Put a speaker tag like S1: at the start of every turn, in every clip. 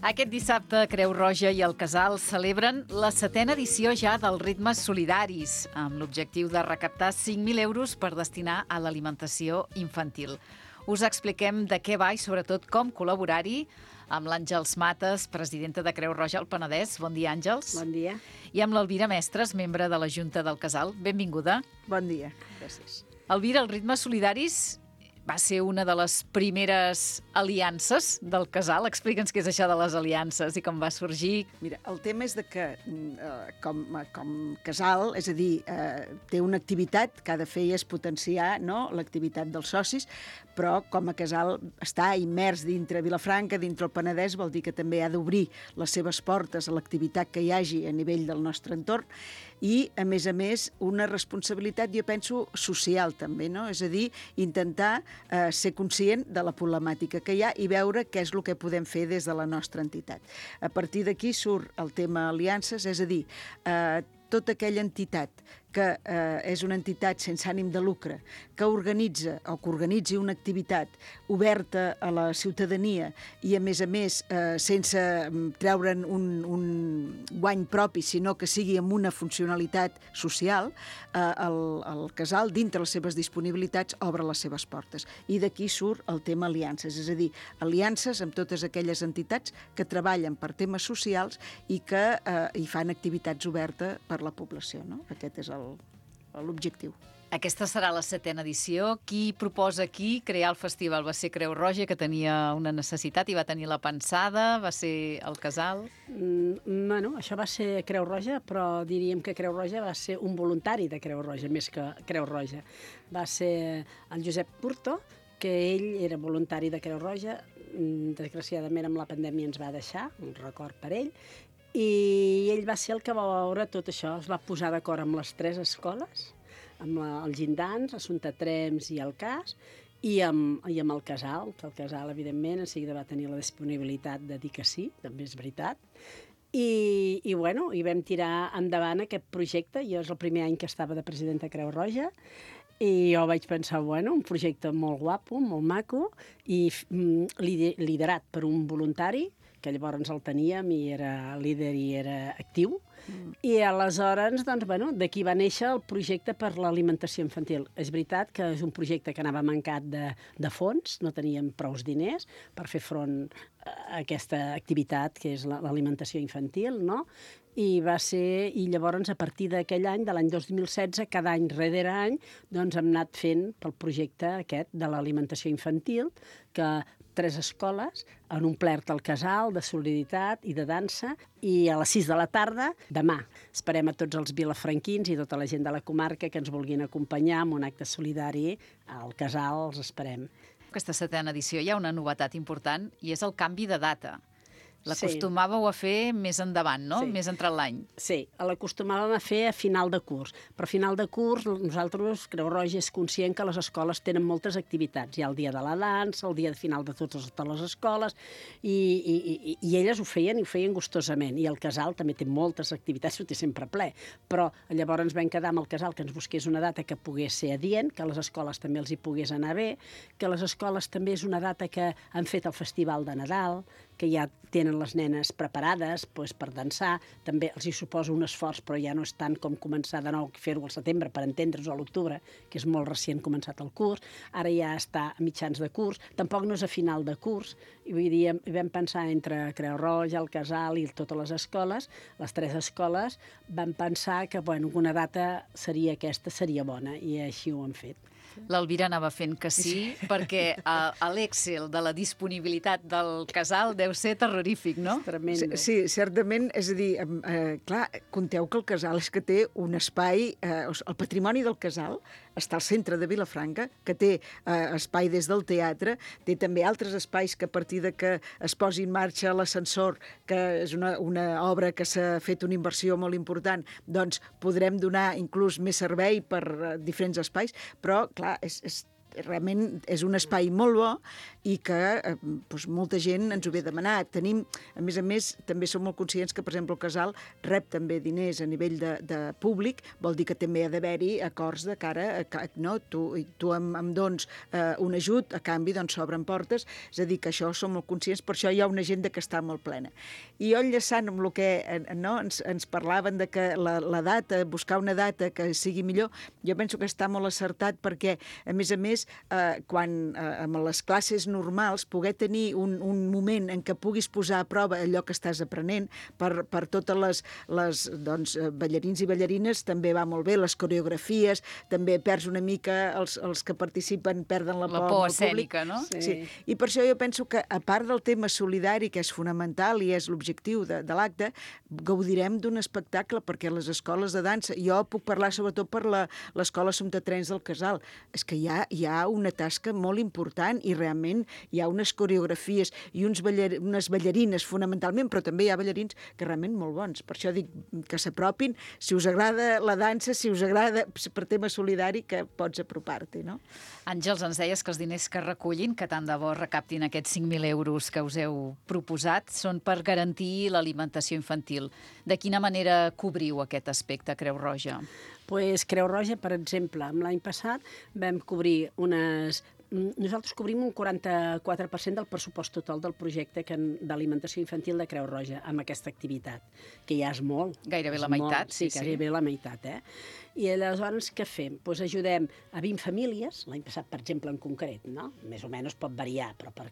S1: Aquest dissabte, Creu Roja i el Casal celebren la 7a edició ja dels Ritmes Solidaris, amb l'objectiu de recaptar 5.000 euros per destinar a l'alimentació infantil. Us expliquem de què va i, sobretot, com col·laborar-hi amb l'Àngels Mates, presidenta de Creu Roja al Penedès. Bon dia, Àngels.
S2: Bon dia.
S1: I amb l'Elvira Mestres, membre de la Junta del Casal. Benvinguda.
S2: Bon dia. Gràcies.
S1: Elvira, els Ritmes Solidaris va ser una de les primeres aliances del Casal. Explica'ns què és això de les aliances i com va sorgir.
S2: Mira, el tema és de que com Casal, és a dir, té una activitat que ha de fer i és potenciar, no?, l'activitat dels socis, però com a Casal està immers dintre Vilafranca, dintre el Penedès, vol dir que també ha d'obrir les seves portes a l'activitat que hi hagi a nivell del nostre entorn i, a més, una responsabilitat, jo penso, social també, no? És a dir, intentar ser conscient de la problemàtica que hi ha i veure què és el que podem fer des de la nostra entitat. A partir d'aquí surt el tema aliances, és a dir, tota aquella entitat que és una entitat sense ànim de lucre, que organitza o que organitzi una activitat oberta a la ciutadania i, a més, sense treure'n un guany propi, sinó que sigui amb una funcionalitat social, el Casal, dintre les seves disponibilitats, obre les seves portes. I d'aquí surt el tema aliances, és a dir, aliances amb totes aquelles entitats que treballen per temes socials i que hi fan activitats obertes per la població, no? Aquest és l'objectiu.
S1: Aquesta serà la 7a edició. Qui proposa aquí crear el festival? Va ser Creu Roja, que tenia una necessitat i va tenir la pensada? Va ser el Casal?
S3: Bueno, això va ser Creu Roja, però diríem que Creu Roja va ser un voluntari de Creu Roja, més que Creu Roja. Va ser el Josep Curto, que ell era voluntari de Creu Roja. Desgraciadament, amb la pandèmia ens va deixar, un record per ell, i ell va ser el que va veure tot això. Es va posar d'acord amb les 3 escoles, amb el Gindans, Assumpta Trems i el CAS, i amb el Casal, que el Casal, evidentment, en seguida va tenir la disponibilitat de dir que sí, també és veritat. I vam tirar endavant aquest projecte. Jo és el primer any que estava de presidenta Creu Roja, i jo vaig pensar, un projecte molt guapo, molt maco, i liderat per un voluntari, que llavors el teníem i era líder i era actiu. I aleshores, d'aquí va néixer el projecte per l'alimentació infantil. És veritat que és un projecte que anava mancat de fons, no teníem prous diners per fer front a aquesta activitat que és l'alimentació infantil, no? I llavors, a partir d'aquell any, de l'any 2016, cada any rere any, hem anat fent pel projecte aquest de l'alimentació infantil, que 3 escoles han omplert el Casal de solidaritat i de dansa, i a les 6 de la tarda, demà, esperem a tots els vilafranquins i tota la gent de la comarca que ens vulguin acompanyar en un acte solidari al Casal, els esperem.
S1: Aquesta 7a edició hi ha una novetat important i és el canvi de data. L'acostumàveu a fer més endavant, no?
S3: Sí.
S1: Més entrat l'any.
S3: Sí, l'acostumàvem a fer a final de curs. Però a final de curs, nosaltres, Creu Roja, és conscient que les escoles tenen moltes activitats. Hi ha el dia de la dansa, el dia de final de totes les escoles, i elles ho feien gustosament. I el Casal també té moltes activitats, ho té sempre ple. Però llavors ens vam quedar amb el Casal que ens busqués una data que pogués ser adient, que a les escoles també els hi pogués anar bé, que a les escoles també és una data que han fet el Festival de Nadal, que ja tenen les nenes preparades per dansar. També els hi suposa un esforç, però ja no és tant com començar de nou, fer-ho al setembre, per entendre's, o a l'octubre, que és molt recient començat el curs. Ara ja està a mitjans de curs. Tampoc no és a final de curs. I vull dir, vam pensar entre Creu Roja, el Casal i totes les escoles, les 3 escoles, vam pensar que una data seria aquesta, seria bona, i així ho hem fet.
S1: L'Elvira anava fent que sí, perquè l'Excel de la disponibilitat del Casal deu ser terrorífic, no?
S3: Tremendo.
S2: Sí, certament, és a dir, clar, compteu que el Casal és que té un espai, el patrimoni del Casal està al centre de Vilafranca, que té espai des del teatre, té també altres espais que a partir de que es posi en marxa l'ascensor, que és una obra que s'ha fet una inversió molt important, doncs podrem donar inclús més servei per diferents espais, però clar, realment és un espai molt bo i que doncs, molta gent ens ho ve demanat. Tenim, a més, també som molt conscients que, per exemple, el casal rep també diners a nivell de públic, vol dir que també ha d'haver-hi acords de cara a... No? Tu em dones un ajut, a canvi doncs s'obren portes, és a dir, que això som molt conscients, per això hi ha una agenda que està molt plena. I jo enllaçant amb el que ens parlaven de que la data, buscar una data que sigui millor, jo penso que està molt acertat perquè, a més, quan amb les classes normals poder tenir un moment en què puguis posar a prova allò que estàs aprenent per totes les ballarins i ballarines també va molt bé, les coreografies, també perds una mica, els que participen perden la por
S1: escènica, no?
S2: Sí. I per això jo penso que, a part del tema solidari, que és fonamental i és l'objectiu de l'acte, gaudirem d'un espectacle, perquè les escoles de dansa, jo puc parlar sobretot per l'escola Assumpta Trens del Casal, és que hi ha una tasca molt important i realment hi ha unes coreografies i unes ballarines fonamentalment, però també hi ha ballarins que realment molt bons. Per això dic que s'apropin, si us agrada la dansa, si us agrada per tema solidari, que pots apropar-t'hi, no?
S1: Àngels, ens deies que els diners que recullin, que tant de bo recaptin aquests 5.000 euros que us heu proposat, són per garantir l'alimentació infantil. De quina manera cobriu aquest aspecte, Creu Roja?
S3: Pues Creu Roja, per exemple, l'any passat vam cobrir nosaltres cobrim un 44% del pressupost total del projecte d'alimentació infantil de Creu Roja amb aquesta activitat, que ja és molt.
S1: Gairebé la meitat, sí.
S3: Gairebé la meitat, I aleshores què fem? Doncs ajudem a 20 famílies, l'any passat, per exemple, en concret, no? Més o menys pot variar, però a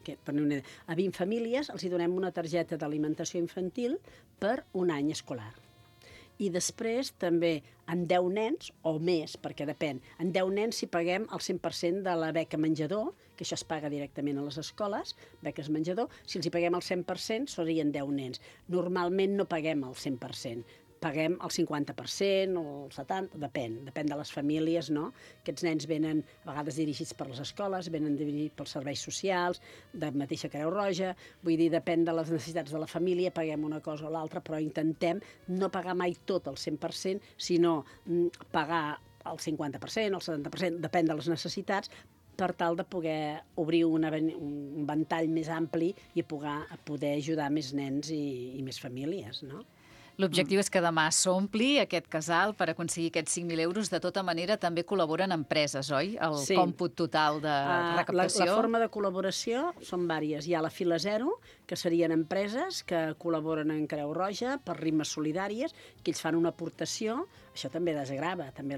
S3: 20 famílies els hi donem una targeta d'alimentació infantil per un any escolar. I després també en 10 nens, o més, perquè depèn, en 10 nens si paguem el 100% de la beca menjador, que això es paga directament a les escoles, beques menjador, si els hi paguem el 100% serien 10 nens. Normalment no paguem el 100%, paguem el 50% o el 70%, depèn de les famílies, no? Aquests nens venen a vegades dirigits per les escoles, venen dirigits pels serveis socials, de mateixa Creu Roja, vull dir, depèn de les necessitats de la família, paguem una cosa o l'altra, però intentem no pagar mai tot el 100%, sinó pagar el 50%, el 70%, depèn de les necessitats, per tal de poder obrir un ventall més ampli i poder ajudar més nens i més famílies, no?
S1: L'objectiu és que demà s'ompli aquest casal per aconseguir aquests 5.000 euros. De tota manera, també col·laboren empreses, oi? El còmput total de recaptació.
S3: La forma de col·laboració són diverses. Hi ha la Fila Zero, que serien empreses que col·laboren en Creu Roja per rimes solidàries, que ells fan una aportació. Això també desgrava. També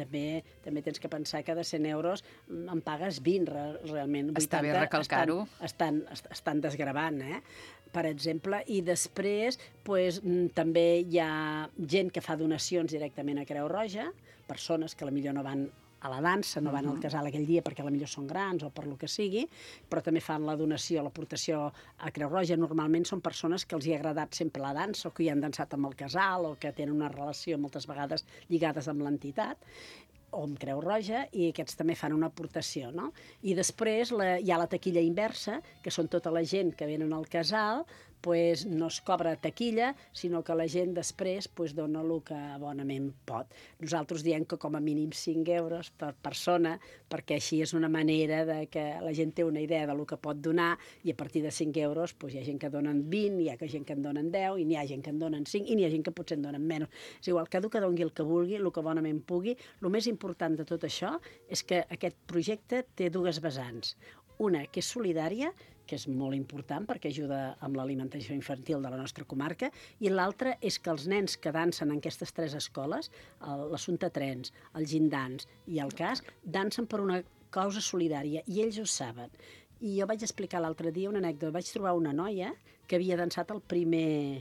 S3: tens que pensar que de 100 euros en pagues 20, realment.
S1: Està bé recalcar-ho.
S3: Estan desgravant, per exemple, i després també hi ha gent que fa donacions directament a Creu Roja, persones que potser no van a la dansa, no van al casal aquell dia perquè potser són grans o per lo que sigui, però també fan la donació, l'aportació a Creu Roja. Normalment són persones que els hi ha agradat sempre la dansa o que hi han dansat amb el casal o que tenen una relació moltes vegades lligades amb l'entitat o amb Creu Roja, i aquests també fan una aportació, no? I després hi ha la taquilla inversa, que són tota la gent que venen al casal, no es cobra taquilla, sinó que la gent després dona el que bonament pot. Nosaltres diem que com a mínim 5 euros per persona, perquè així és una manera de que la gent té una idea del que pot donar, i a partir de 5 euros hi ha gent que donen 20, hi ha gent que en donen 10, i n'hi ha gent que en donen 5, i n'hi ha gent que potser en donen menys. És igual, cada que doni el que vulgui, el que bonament pugui. El més important de tot això és que aquest projecte té dues vessants. Una, que és solidària, que és molt important perquè ajuda amb l'alimentació infantil de la nostra comarca, i l'altra és que els nens que dansen en aquestes 3 escoles, l'Assumpta Trens, el Gindans i el CAS, dansen per una causa solidària, i ells ho saben. I jo vaig explicar l'altre dia una anècdota. Vaig trobar una noia que havia dansat el primer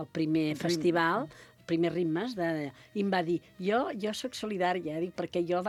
S3: festival, primer ritmes, i em va dir, jo soc solidària, perquè jo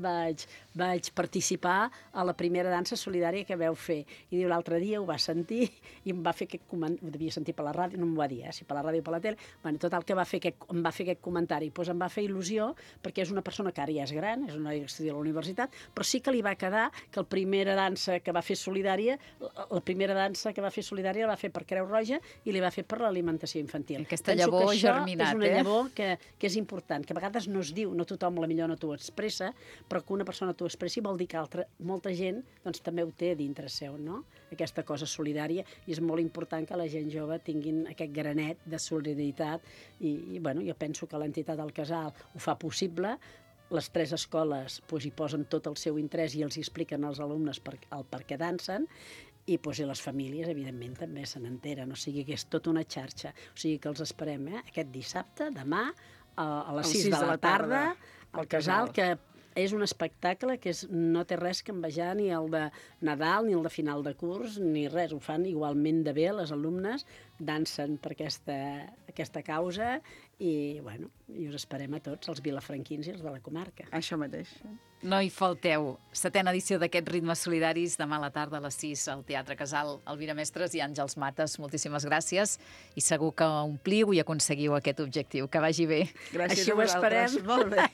S3: vaig participar a la primera dansa solidària que vau fer. I diu, l'altre dia ho va sentir i em va fer aquest comentari, ho devia sentir per la ràdio, no m'ho va dir, si per la ràdio o per la tele, total, que em va fer aquest comentari. Doncs em va fer il·lusió, perquè és una persona que ara ja és gran, és una noia que estudia a la universitat, però sí que li va quedar que la primera dansa que va fer solidària la va fer per Creu Roja i li va fer per l'alimentació infantil.
S1: Aquesta llavor ha germinat,
S3: llavor que és important, que a vegades no es diu, no tothom la millor no t'ho expressa, però que una persona t'ho expressi vol dir que molta gent doncs, també ho té dintre seu, no? Aquesta cosa solidària, i és molt important que la gent jove tinguin aquest granet de solidaritat i bueno, jo penso que l'entitat del Casal ho fa possible. Les 3 escoles hi posen tot el seu interès i els expliquen als alumnes el per què dansen, i les famílies, evidentment, també se n'enteren. O sigui que és tota una xarxa. O sigui que els esperem aquest dissabte, demà, a les 6 de la tarda, al Casal, que és un espectacle que no té res que envejar ni el de Nadal, ni el de final de curs, ni res. Ho fan igualment de bé, les alumnes dansen per aquesta causa i, bueno, i us esperem a tots, els vilafranquins i els de la comarca.
S2: Això mateix.
S1: No hi falteu. 7a edició d'aquests ritmes solidaris, demà a la tarda a les 6 al Teatre Casal. Elvira Mestres i Àngels Mates, moltíssimes gràcies i segur que ompliu i aconseguiu aquest objectiu. Que vagi bé.
S2: Gràcies
S3: Així ho esperem.
S2: Molt bé.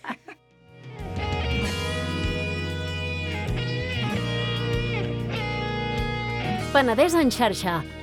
S4: Penedès en xarxa,